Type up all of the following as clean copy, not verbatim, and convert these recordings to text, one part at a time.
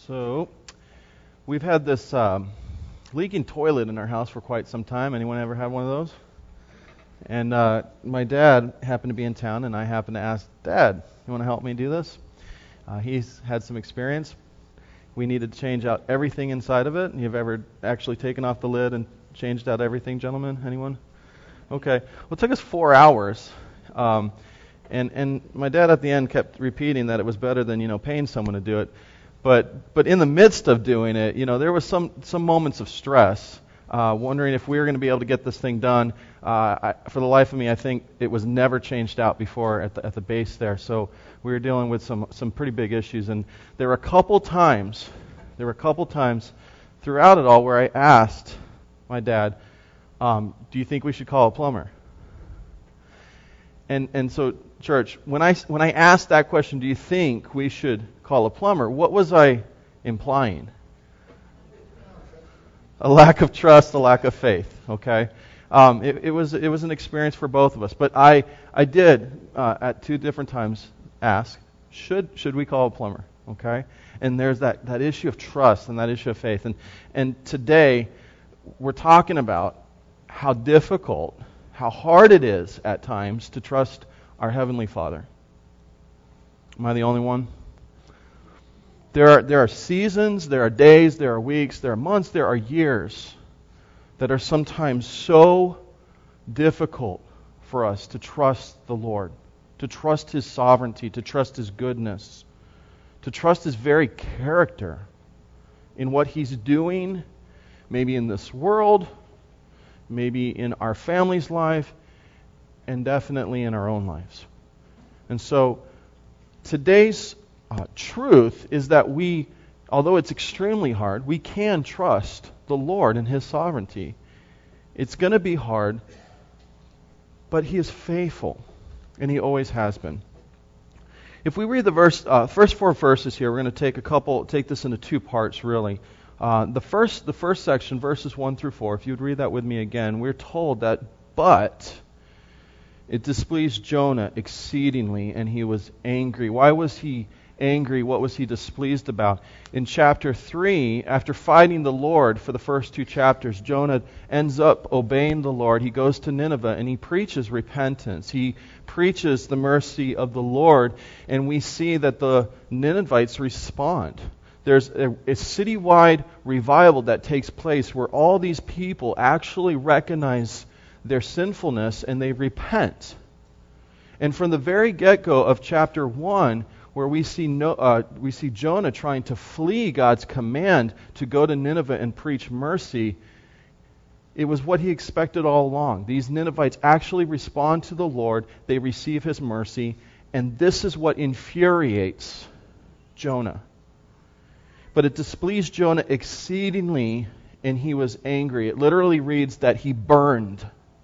So, we've had this leaking toilet in our house for quite some time. Anyone ever had one of those? And my dad happened to be in town, and I happened to ask, Dad, you want to help me do this? He's had some experience. We needed to change out everything inside of it. You've ever actually taken off the lid and changed out everything, gentlemen? Anyone? Okay. Well, it took us 4 hours. And my dad at the end kept repeating that it was better than, paying someone to do it. But in the midst of doing it, there was some moments of stress, wondering if we were going to be able to get this thing done. For the life of me, I think it was never changed out before at the base there. So we were dealing with some pretty big issues. And there were a couple times throughout it all where I asked my dad, do you think we should call a plumber? And so, church, when I asked that question, do you think we should call a plumber, what was I implying? A lack of trust, a lack of faith. Okay, it was an experience for both of us. But I did at 2 different times ask, should we call a plumber? Okay, and there's that issue of trust and that issue of faith. And today we're talking about how difficult, how hard it is at times to trust our Heavenly Father. Am I the only one? There are seasons, there are days, there are weeks, there are months, there are years that are sometimes so difficult for us to trust the Lord, to trust His sovereignty, to trust His goodness, to trust His very character in what He's doing, maybe in this world, maybe in our family's life, and definitely in our own lives. And so today's truth is that we, although it's extremely hard, we can trust the Lord and His sovereignty. It's going to be hard, but He is faithful, and He always has been. If we read the first 4 verses here, we're going to take this into 2 parts, really. The first section, verses 1 through 4, if you'd read that with me again, we're told that, but it displeased Jonah exceedingly, and he was angry. Why was he angry? What was he displeased about? In chapter 3, after fighting the Lord for the first 2 chapters, Jonah ends up obeying the Lord. He goes to Nineveh and he preaches repentance. He preaches the mercy of the Lord, and we see that the Ninevites respond. There's a citywide revival that takes place where all these people actually recognize their sinfulness and they repent. And from the very get-go of chapter 1, where we see Jonah trying to flee God's command to go to Nineveh and preach mercy, it was what he expected all along. These Ninevites actually respond to the Lord, they receive His mercy, and this is what infuriates Jonah. But it displeased Jonah exceedingly, and he was angry. It literally reads that he burned.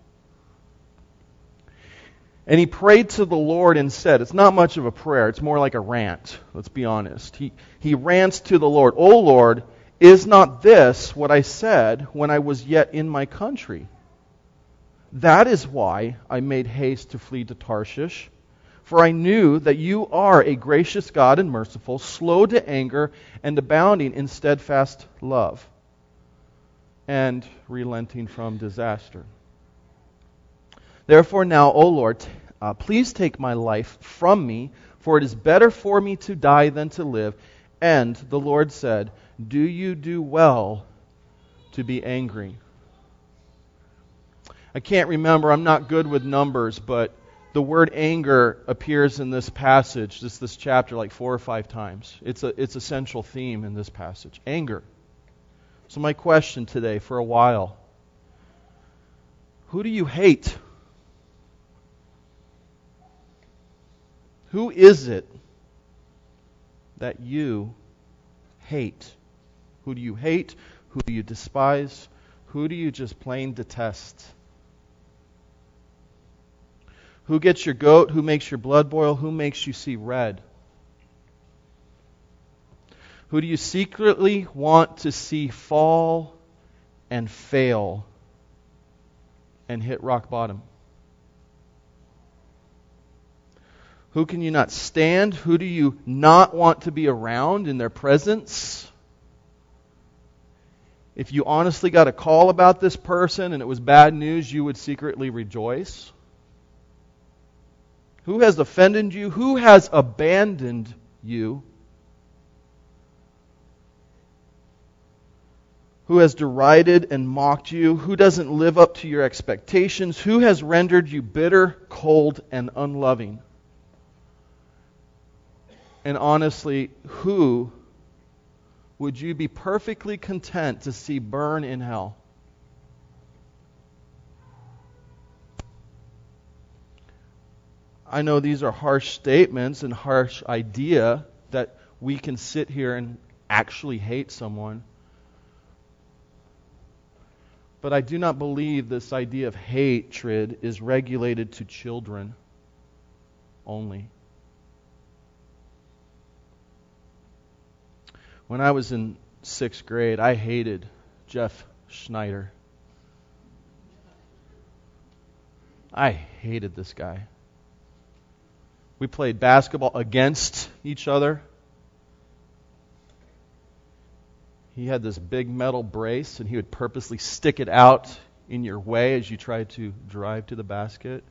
And he prayed to the Lord and said, it's not much of a prayer, it's more like a rant, let's be honest. He rants to the Lord, O Lord, is not this what I said when I was yet in my country? That is why I made haste to flee to Tarshish. For I knew that you are a gracious God and merciful, slow to anger, and abounding in steadfast love, and relenting from disaster. Therefore now, O Lord, please take my life from me, for it is better for me to die than to live. And the Lord said, do you do well to be angry? I can't remember, I'm not good with numbers, but the word anger appears in this passage, this chapter, like 4 or 5 times. It's a central theme in this passage. Anger. So my question today, for a while, who do you hate? Who is it that you hate? Who do you hate? Who do you despise? Who do you just plain detest? Who gets your goat? Who makes your blood boil? Who makes you see red? Who do you secretly want to see fall and fail and hit rock bottom? Who can you not stand? Who do you not want to be around in their presence? If you honestly got a call about this person and it was bad news, you would secretly rejoice? Who has offended you? Who has abandoned you? Who has derided and mocked you? Who doesn't live up to your expectations? Who has rendered you bitter, cold, and unloving? And honestly, who would you be perfectly content to see burn in hell? I know these are harsh statements and harsh idea that we can sit here and actually hate someone. But I do not believe this idea of hatred is regulated to children only. When I was in 6th grade, I hated Jeff Schneider. I hated this guy. We played basketball against each other. He had this big metal brace, and he would purposely stick it out in your way as you tried to drive to the basket.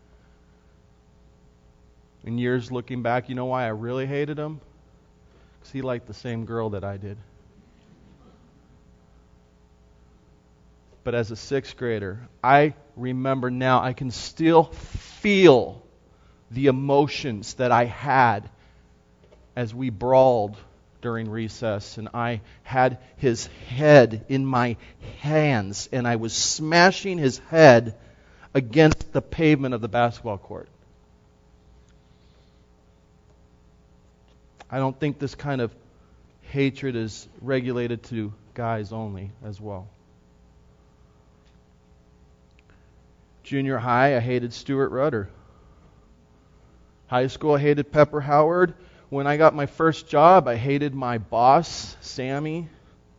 In years looking back, you know why I really hated him? Because he liked the same girl that I did. But as a 6th grader, I remember now, I can still feel the emotions that I had as we brawled during recess, and I had his head in my hands, and I was smashing his head against the pavement of the basketball court. I don't think this kind of hatred is regulated to guys only as well. Junior high, I hated Stuart Rudder. High school, I hated Pepper Howard. When I got my first job, I hated my boss, Sammy.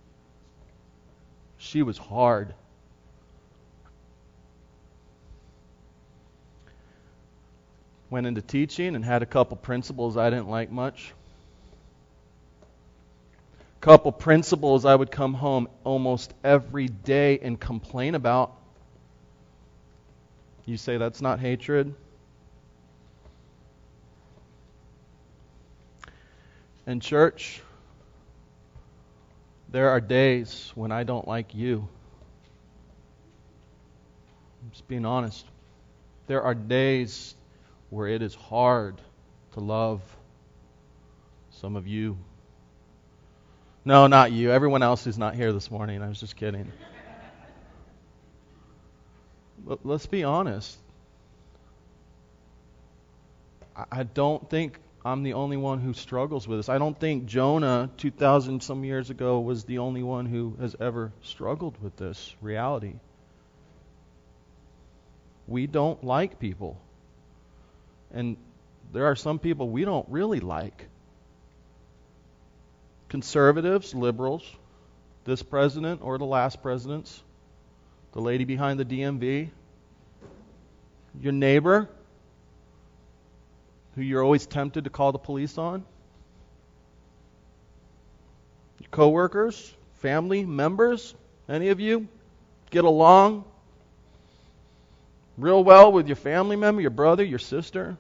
She was hard. Went into teaching and had a couple principals I didn't like much. Couple principals I would come home almost every day and complain about. You say that's not hatred? In church, there are days when I don't like you. I'm just being honest. There are days where it is hard to love some of you. No, not you. Everyone else who's not here this morning. I was just kidding. But let's be honest. I don't think I'm the only one who struggles with this. I don't think Jonah 2,000 some years ago was the only one who has ever struggled with this reality. We don't like people. And there are some people we don't really like. Conservatives, liberals, this president or the last presidents, the lady behind the DMV, your neighbor, who you're always tempted to call the police on, your coworkers, family members, any of you get along real well with your family member, your brother, your sister.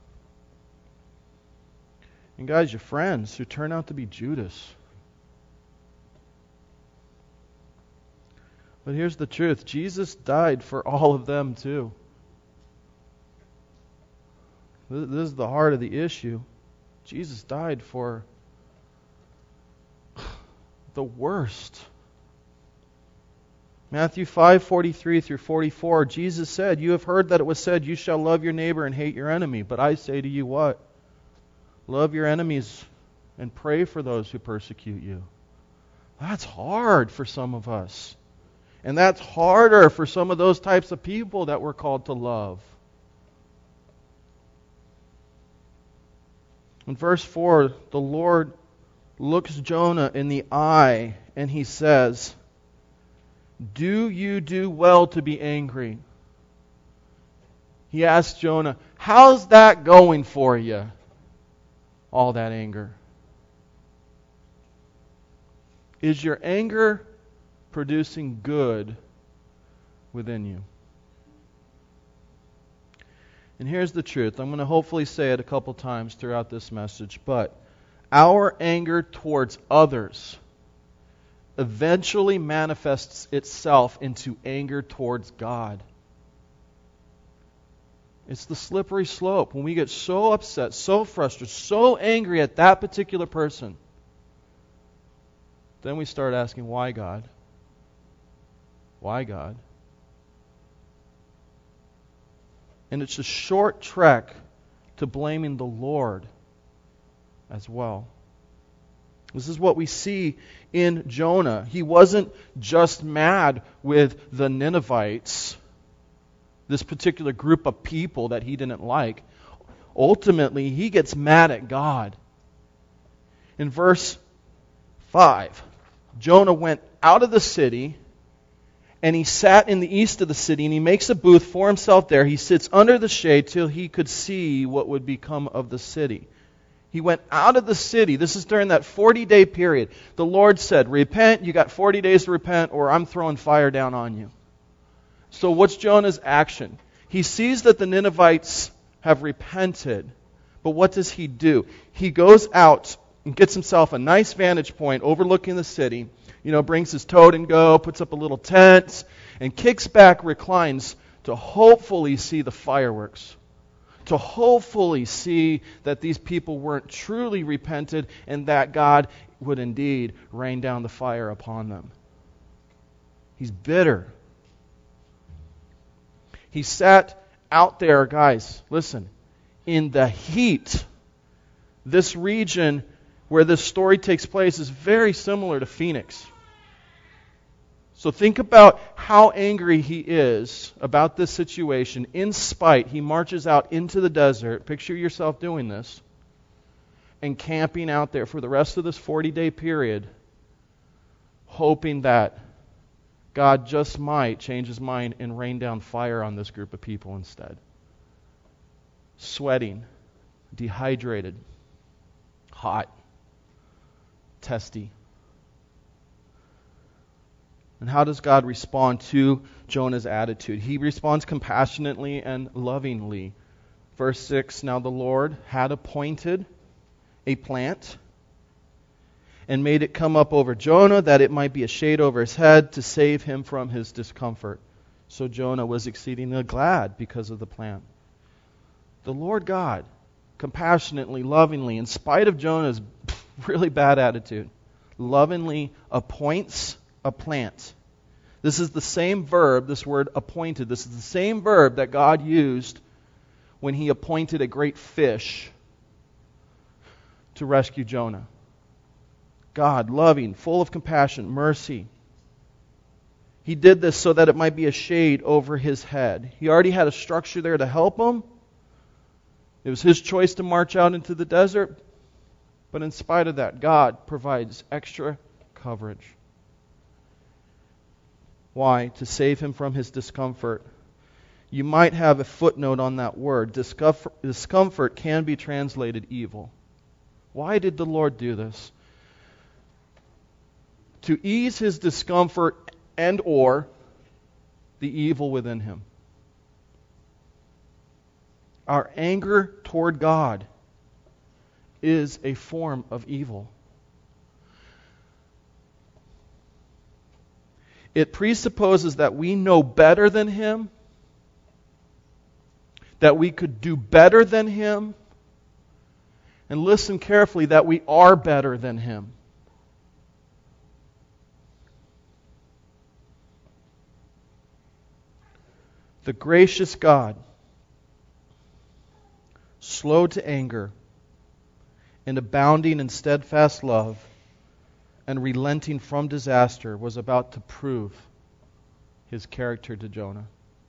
And guys, your friends who turn out to be Judas. But here's the truth. Jesus died for all of them too. This is the heart of the issue. Jesus died for the worst. Matthew 5:43 through 44, Jesus said, "You have heard that it was said, you shall love your neighbor and hate your enemy. But I say to you what? Love your enemies and pray for those who persecute you." That's hard for some of us. And that's harder for some of those types of people that we're called to love. In verse 4, the Lord looks Jonah in the eye and he says, "Do you do well to be angry?" He asks Jonah, "How's that going for you? All that anger. Is your anger producing good within you. And here's the truth. I'm going to hopefully say it a couple times throughout this message, but our anger towards others eventually manifests itself into anger towards God. It's the slippery slope. When we get so upset, so frustrated, so angry at that particular person, then we start asking, why God? Why God? And it's a short trek to blaming the Lord as well. This is what we see in Jonah. He wasn't just mad with the Ninevites, this particular group of people that he didn't like. Ultimately, he gets mad at God. In verse 5, Jonah went out of the city, and he sat in the east of the city, and he makes a booth for himself there. He sits under the shade till he could see what would become of the city. He went out of the city. This is during that 40-day period. The Lord said, repent, you got 40 days to repent, or I'm throwing fire down on you. So what's Jonah's action? He sees that the Ninevites have repented, but what does he do? He goes out and gets himself a nice vantage point overlooking the city, brings his tote and go, puts up a little tent, and kicks back, reclines to hopefully see the fireworks, to hopefully see that these people weren't truly repented and that God would indeed rain down the fire upon them. He's bitter. He sat out there, guys, listen, in the heat. This region where this story takes place is very similar to Phoenix. So think about how angry he is about this situation. In spite, he marches out into the desert. Picture yourself doing this. And camping out there for the rest of this 40-day period, hoping that God just might change his mind and rain down fire on this group of people instead. Sweating, dehydrated, hot, testy. And how does God respond to Jonah's attitude? He responds compassionately and lovingly. Verse 6, now the Lord had appointed a plant and made it come up over Jonah, that it might be a shade over his head to save him from his discomfort. So Jonah was exceedingly glad because of the plant. The Lord God, compassionately, lovingly, in spite of Jonah's really bad attitude, lovingly appoints a plant. This is the same verb, this word appointed. This is the same verb that God used when he appointed a great fish to rescue Jonah. God, loving, full of compassion, mercy. He did this so that it might be a shade over his head. He already had a structure there to help him. It was his choice to march out into the desert. But in spite of that, God provides extra coverage. Why? To save him from his discomfort. You might have a footnote on that word. Discomfort can be translated evil. Why did the Lord do this? To ease his discomfort and or the evil within him. Our anger toward God is a form of evil. It presupposes that we know better than him, that we could do better than him, and listen carefully, that we are better than him. The gracious God, slow to anger, and abounding in steadfast love, and relenting from disaster, was about to prove his character to Jonah.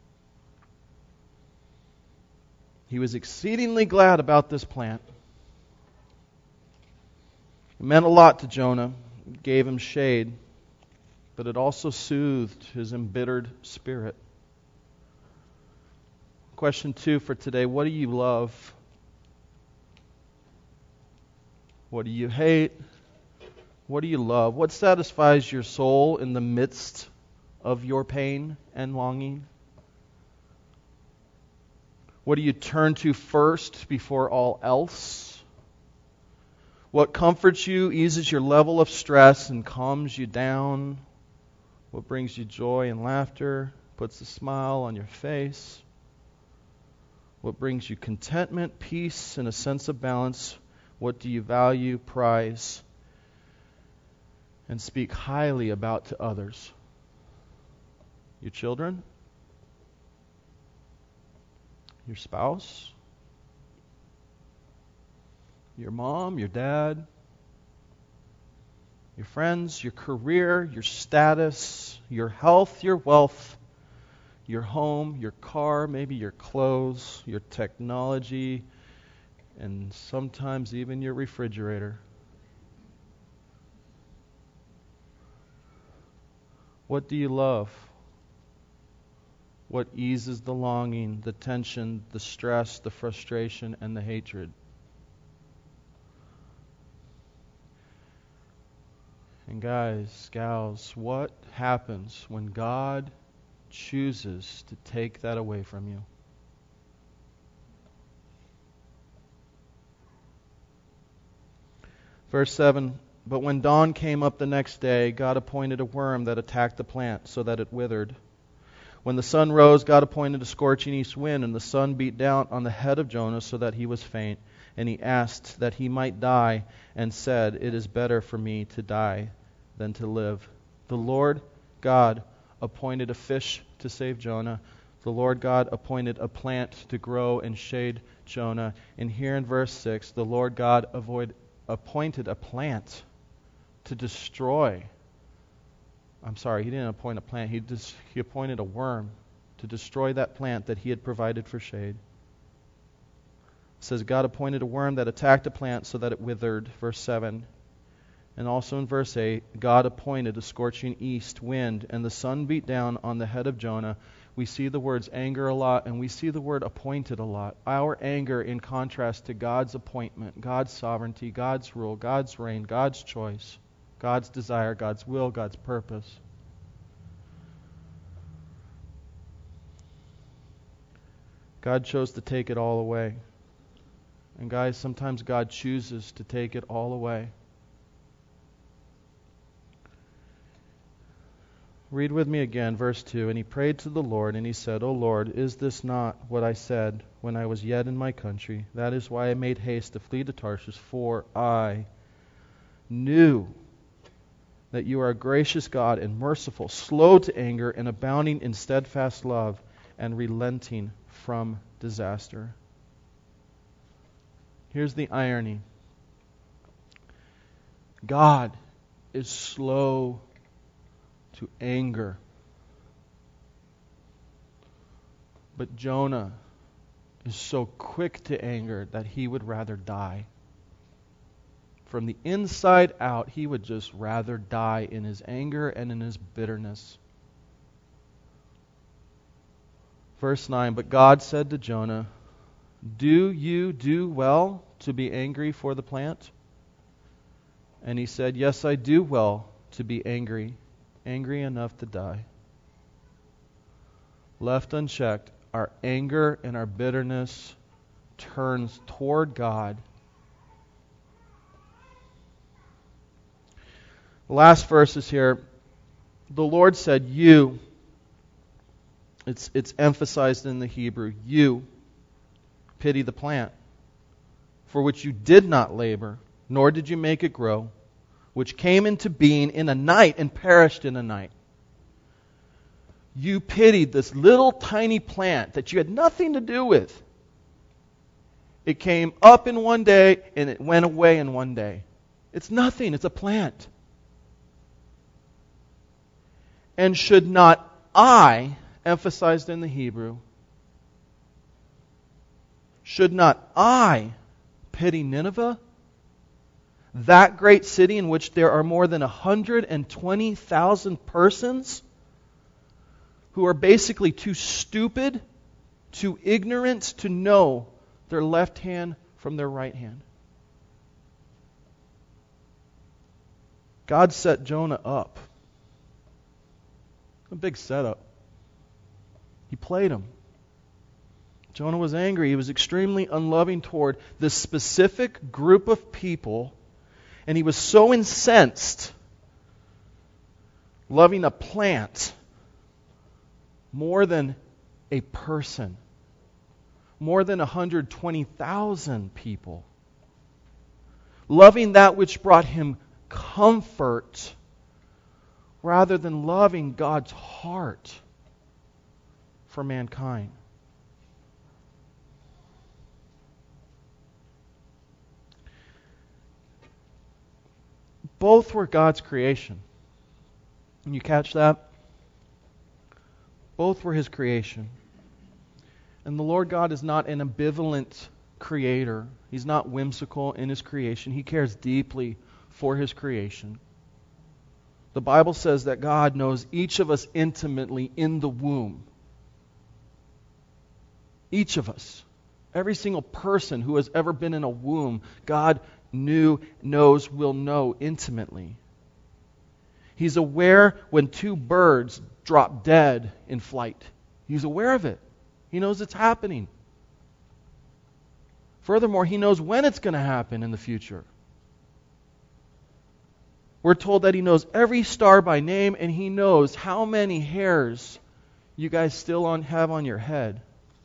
He was exceedingly glad about this plant. It meant a lot to Jonah. It gave him shade, but it also soothed his embittered spirit. Question 2 for today: what do you love? What do you hate? What do you love? What satisfies your soul in the midst of your pain and longing? What do you turn to first before all else? What comforts you, eases your level of stress, and calms you down? What brings you joy and laughter, puts a smile on your face? What brings you contentment, peace, and a sense of balance? What do you value, prize, and speak highly about to others? Your children? Your spouse? Your mom, your dad? Your friends, your career, your status, your health, your wealth, your home, your car, maybe your clothes, your technology, and sometimes even your refrigerator. What do you love? What eases the longing, the tension, the stress, the frustration, and the hatred? And guys, gals, what happens when God chooses to take that away from you? Verse 7, but when dawn came up the next day, God appointed a worm that attacked the plant so that it withered. When the sun rose, God appointed a scorching east wind, and the sun beat down on the head of Jonah so that he was faint. And he asked that he might die, and said, it is better for me to die than to live. The Lord God appointed a fish to save Jonah. The Lord God appointed a plant to grow and shade Jonah. And here in verse 6, the Lord God appointed a plant to destroy. I'm sorry, he didn't appoint a plant. He appointed a worm to destroy that plant that he had provided for shade. It says God appointed a worm that attacked a plant so that it withered. Verse 7. And also in verse 8, God appointed a scorching east wind, and the sun beat down on the head of Jonah. We see the words anger a lot, and we see the word appointed a lot. Our anger in contrast to God's appointment, God's sovereignty, God's rule, God's reign, God's choice, God's desire, God's will, God's purpose. God chose to take it all away. And guys, sometimes God chooses to take it all away. Read with me again, verse 2. And he prayed to the Lord, and he said, O Lord, is this not what I said when I was yet in my country? That is why I made haste to flee to Tarshish, for I knew that you are a gracious God and merciful, slow to anger, and abounding in steadfast love, and relenting from disaster. Here's the irony. God is slow to anger. But Jonah is so quick to anger that he would rather die. From the inside out, he would just rather die in his anger and in his bitterness. Verse 9, but God said to Jonah, do you do well to be angry for the plant? And he said, yes, I do well to be angry enough to die. Left unchecked, our anger and our bitterness turns toward God. The last verse is here. The Lord said, you, it's emphasized in the Hebrew, you pity the plant, for which you did not labor, nor did you make it grow, which came into being in a night and perished in a night. You pitied this little tiny plant that you had nothing to do with. It came up in one day and it went away in one day. It's nothing, it's a plant. And should not I, emphasized in the Hebrew, should not I pity Nineveh? That great city in which there are more than 120,000 persons who are basically too stupid, too ignorant to know their left hand from their right hand. God set Jonah up. A big setup. He played him. Jonah was angry. He was extremely unloving toward this specific group of people, and he was so incensed, loving a plant more than a person, more than 120,000 people, loving that which brought him comfort rather than loving God's heart for mankind. Both were God's creation. Can you catch that? Both were His creation. And the Lord God is not an ambivalent creator. He's not whimsical in His creation. He cares deeply for His creation. The Bible says that God knows each of us intimately in the womb. Each of us. Every single person who has ever been in a womb, God knows, will know intimately. He's aware when two birds drop dead in flight. He's aware of it. He knows it's happening. Furthermore, He knows when it's going to happen in the future. We're told that He knows every star by name, and He knows how many hairs you guys still have on your head.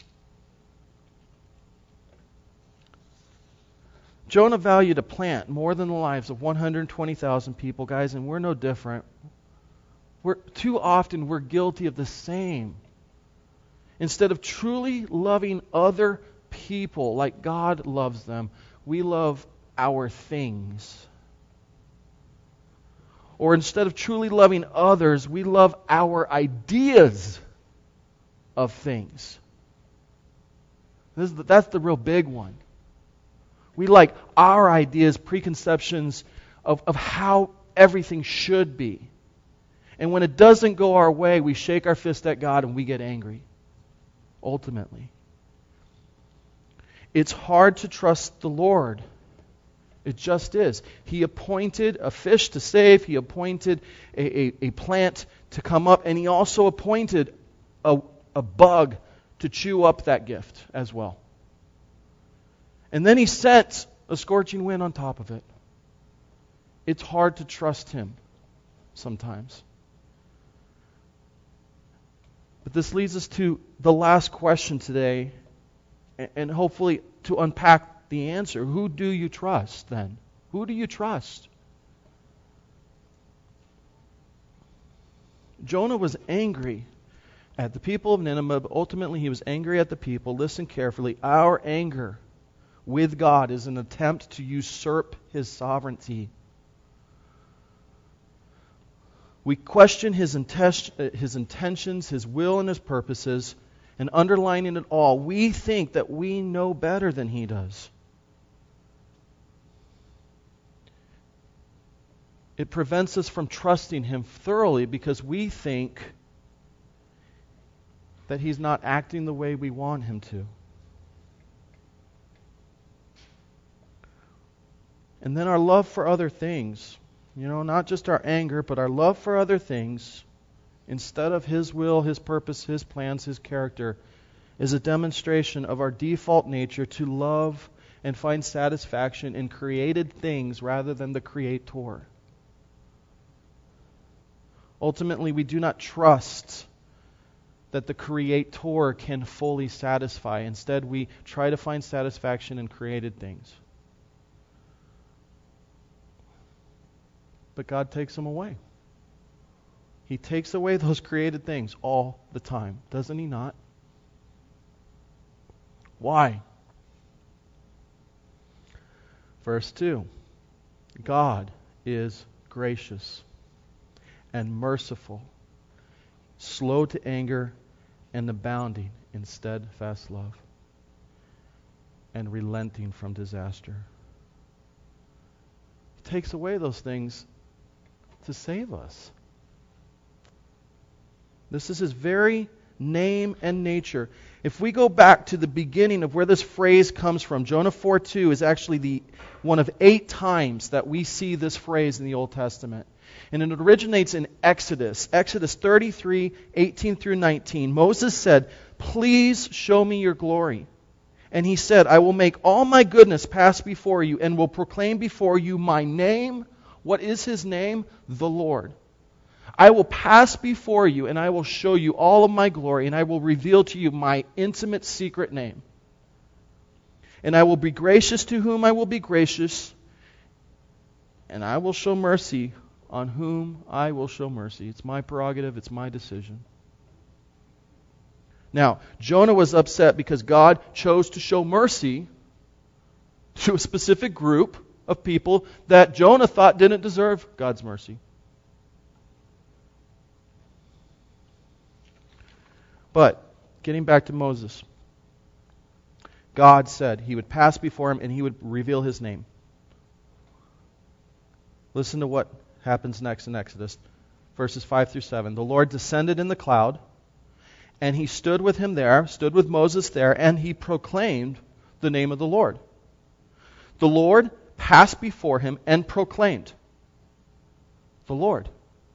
Jonah valued a plant more than the lives of 120,000 people, guys, and we're no different. Too often we're guilty of the same. Instead of truly loving other people like God loves them, we love our things. Or instead of truly loving others, we love our ideas of things. That's the real big one. We like our ideas, preconceptions of how everything should be. And when it doesn't go our way, we shake our fist at God and we get angry. Ultimately. It's hard to trust the Lord. It just is. He appointed a fish to save. He appointed a plant to come up. And He also appointed a bug to chew up that gift as well. And then He sent a scorching wind on top of it. It's hard to trust Him sometimes. But this leads us to the last question today, and hopefully to unpack the answer. Who do you trust then? Who do you trust? Jonah was angry at the people of Nineveh, but ultimately he was angry at the people. Listen carefully. Our anger with God is an attempt to usurp His sovereignty. We question His intentions, His will, and His purposes, and underlining it all, we think that we know better than He does. It prevents us from trusting Him thoroughly because we think that He's not acting the way we want Him to. And then our love for other things, not just our anger, but our love for other things, instead of His will, His purpose, His plans, His character, is a demonstration of our default nature to love and find satisfaction in created things rather than the Creator. Ultimately, we do not trust that the Creator can fully satisfy. Instead, we try to find satisfaction in created things. But God takes them away. He takes away those created things all the time. Doesn't He not? Why? Verse 2. God is gracious and merciful, slow to anger, and abounding in steadfast love, and relenting from disaster. He takes away those things to save us. This is His very name and nature. If we go back to the beginning of where this phrase comes from, Jonah 4:2 is actually one of 8 times that we see this phrase in the Old Testament. And it originates in Exodus. Exodus 33:18 through 19. Moses said, "Please show me your glory." And he said, "I will make all my goodness pass before you and will proclaim before you my name." What is his name? The Lord. "I will pass before you and I will show you all of my glory and I will reveal to you my intimate secret name. And I will be gracious to whom I will be gracious, and I will show mercy on whom I will show mercy." It's my prerogative. It's my decision. Now, Jonah was upset because God chose to show mercy to a specific group of people that Jonah thought didn't deserve God's mercy. But, getting back to Moses, God said He would pass before him and He would reveal His name. Listen to what happens next in Exodus, verses 5 through 7. "The Lord descended in the cloud, and He stood with Moses there, and He proclaimed the name of the Lord. The Lord passed before him and proclaimed." The Lord.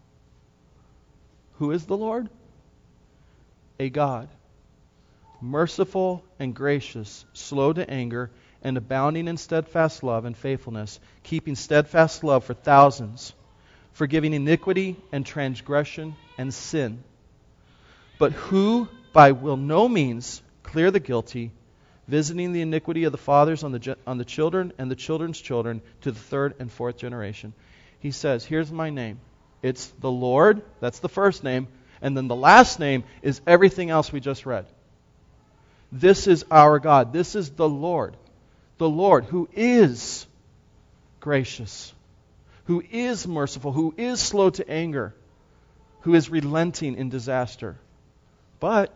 Who is the Lord? A God, merciful and gracious, slow to anger, and abounding in steadfast love and faithfulness, keeping steadfast love for thousands, forgiving iniquity and transgression and sin, but who will no means clear the guilty, visiting the iniquity of the fathers on the children and the children's children to the 3rd and 4th generation. He says, here's my name. It's the Lord. That's the first name. And then the last name is everything else we just read. This is our God. This is the Lord. The Lord who is gracious, who is merciful, who is slow to anger, who is relenting in disaster. But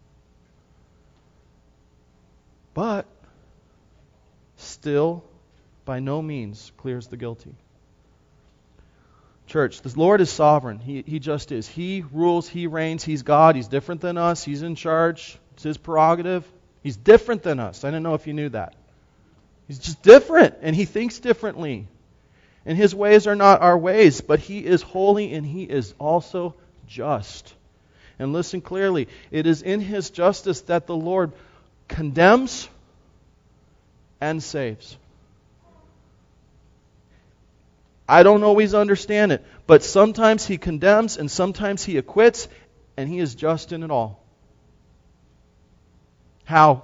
still by no means clears the guilty. Church, the Lord is sovereign. He just is. He rules, He reigns, He's God, He's different than us, He's in charge, it's His prerogative. He's different than us. I don't know if you knew that. He's just different, and He thinks differently. And His ways are not our ways, but He is holy and He is also just. And listen clearly, it is in His justice that the Lord condemns and saves. I don't always understand it, but sometimes He condemns and sometimes He acquits, and He is just in it all. How?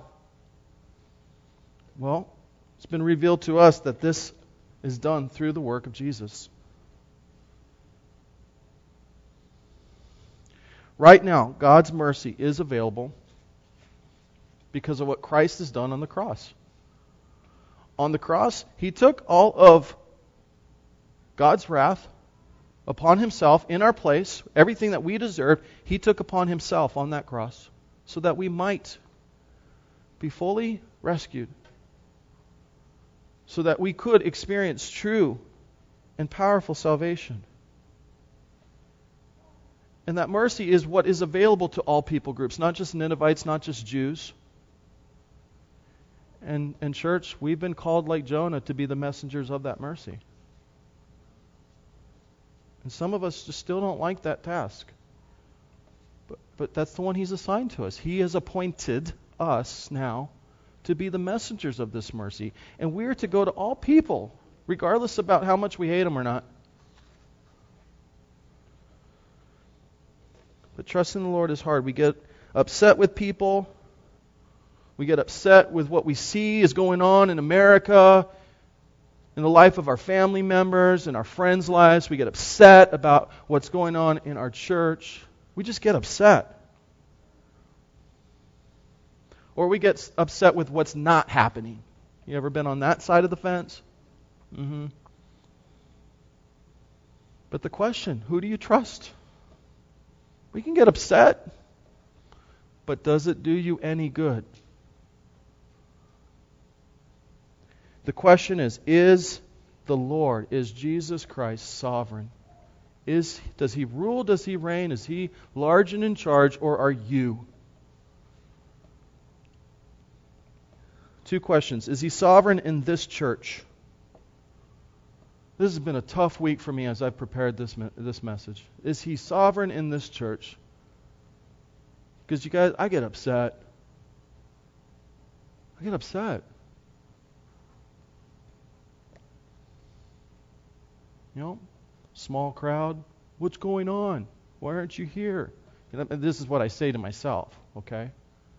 Well, it's been revealed to us that this is done through the work of Jesus. Right now, God's mercy is available because of what Christ has done on the cross. On the cross, He took all of God's wrath upon Himself in our place. Everything that we deserved, He took upon Himself on that cross so that we might be fully rescued, so that we could experience true and powerful salvation. And that mercy is what is available to all people groups, not just Ninevites, not just Jews. And church, we've been called like Jonah to be the messengers of that mercy. And some of us just still don't like that task. But that's the one He's assigned to us. He has appointed us now to be the messengers of this mercy. And we are to go to all people, regardless about how much we hate them or not. But trusting the Lord is hard. We get upset with people. We get upset with what we see is going on in America, in the life of our family members, in our friends' lives. We get upset about what's going on in our church. We just get upset. Or we get upset with what's not happening. You ever been on that side of the fence? Mm-hmm. But the question, who do you trust? We can get upset, but does it do you any good? The question is the Lord, is Jesus Christ sovereign Does he rule? Does he reign? Is he large and in charge, or are you? Two questions. Is he sovereign in this church? This has been a tough week for me as I've prepared this message. Is he sovereign in this church? Because you guys, I get upset. You know, small crowd. What's going on? Why aren't you here? And this is what I say to myself, okay?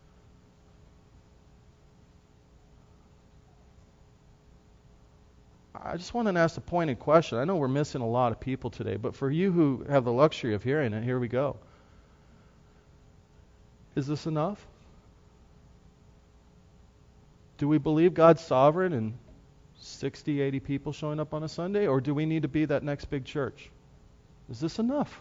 I just want to ask a pointed question. I know we're missing a lot of people today, but for you who have the luxury of hearing it, here we go. Is this enough? Do we believe God's sovereign and 60, 80 people showing up on a Sunday? Or do we need to be that next big church? Is this enough?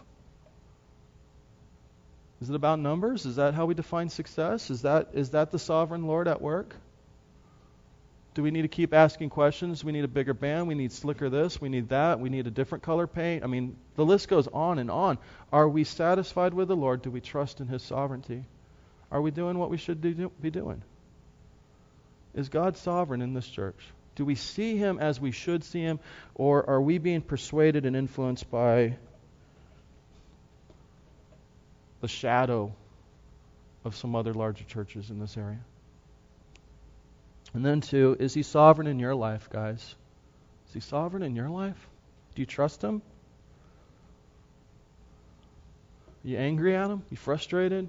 Is it about numbers? Is that how we define success? Is that the sovereign Lord at work? Do we need to keep asking questions? We need a bigger band. We need slicker this. We need that. We need a different color paint. I mean, the list goes on and on. Are we satisfied with the Lord? Do we trust in His sovereignty? Are we doing what we should be doing? Is God sovereign in this church? Do we see Him as we should see Him? Or are we being persuaded and influenced by the shadow of some other larger churches in this area? And then two, is He sovereign in your life, guys? Is He sovereign in your life? Do you trust Him? Are you angry at Him? You frustrated?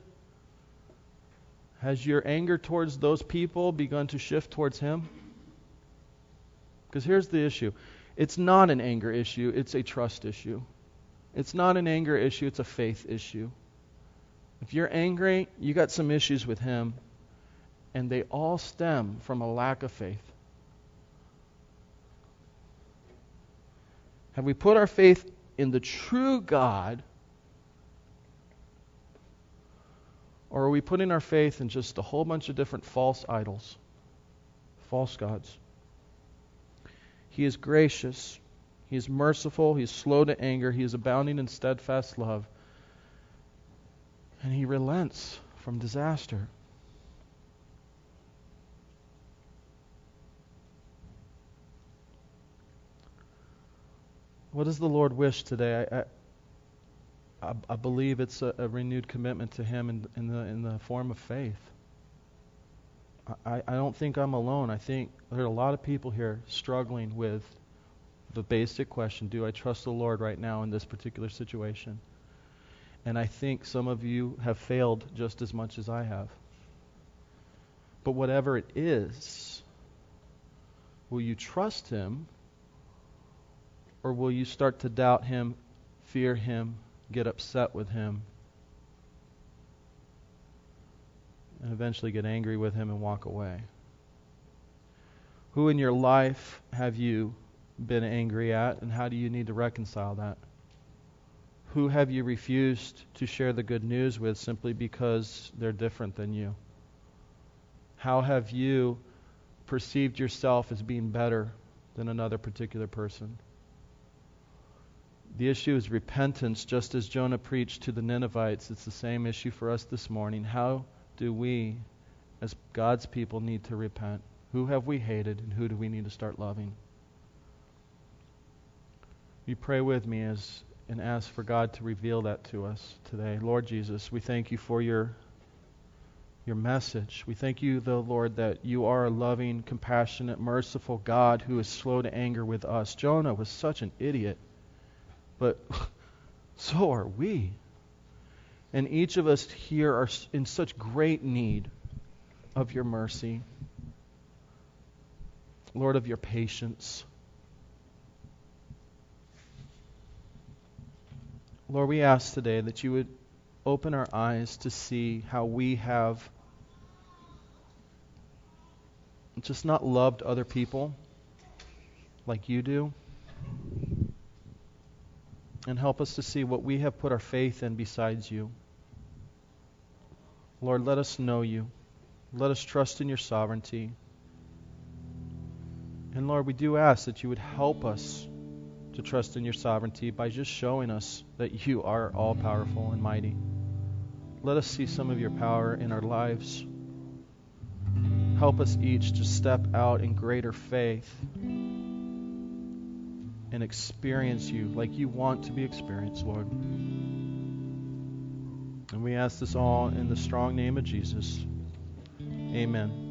Has your anger towards those people begun to shift towards Him? Because here's the issue. It's not an anger issue, it's a trust issue. It's not an anger issue, it's a faith issue. If you're angry, you got some issues with Him, and they all stem from a lack of faith. Have we put our faith in the true God, or are we putting our faith in just a whole bunch of different false idols, false gods? He is gracious. He is merciful. He is slow to anger. He is abounding in steadfast love. And He relents from disaster. What does the Lord wish today? I believe it's a renewed commitment to Him in the form of faith. I don't think I'm alone. I think there are a lot of people here struggling with the basic question, do I trust the Lord right now in this particular situation? And I think some of you have failed just as much as I have. But whatever it is, will you trust Him, or will you start to doubt Him, fear Him, get upset with Him, and eventually get angry with Him and walk away? Who in your life have you been angry at, and how do you need to reconcile that? Who have you refused to share the good news with simply because they're different than you? How have you perceived yourself as being better than another particular person? The issue is repentance, just as Jonah preached to the Ninevites. It's the same issue for us this morning. How do we, as God's people, need to repent? Who have we hated, and who do we need to start loving? You pray with me and ask for God to reveal that to us today. Lord Jesus, we thank You for your message. We thank You, though, Lord, that You are a loving, compassionate, merciful God who is slow to anger with us. Jonah was such an idiot, but so are we. And each of us here are in such great need of Your mercy, Lord, of Your patience. Lord, we ask today that You would open our eyes to see how we have just not loved other people like You do, and help us to see what we have put our faith in besides You. Lord, let us know You. Let us trust in Your sovereignty. And Lord, we do ask that You would help us to trust in your sovereignty by just showing us that you are all-powerful and mighty. Let us see some of your power in our lives. Help us each to step out in greater faith and experience you like you want to be experienced, Lord. And we ask this all in the strong name of Jesus. Amen.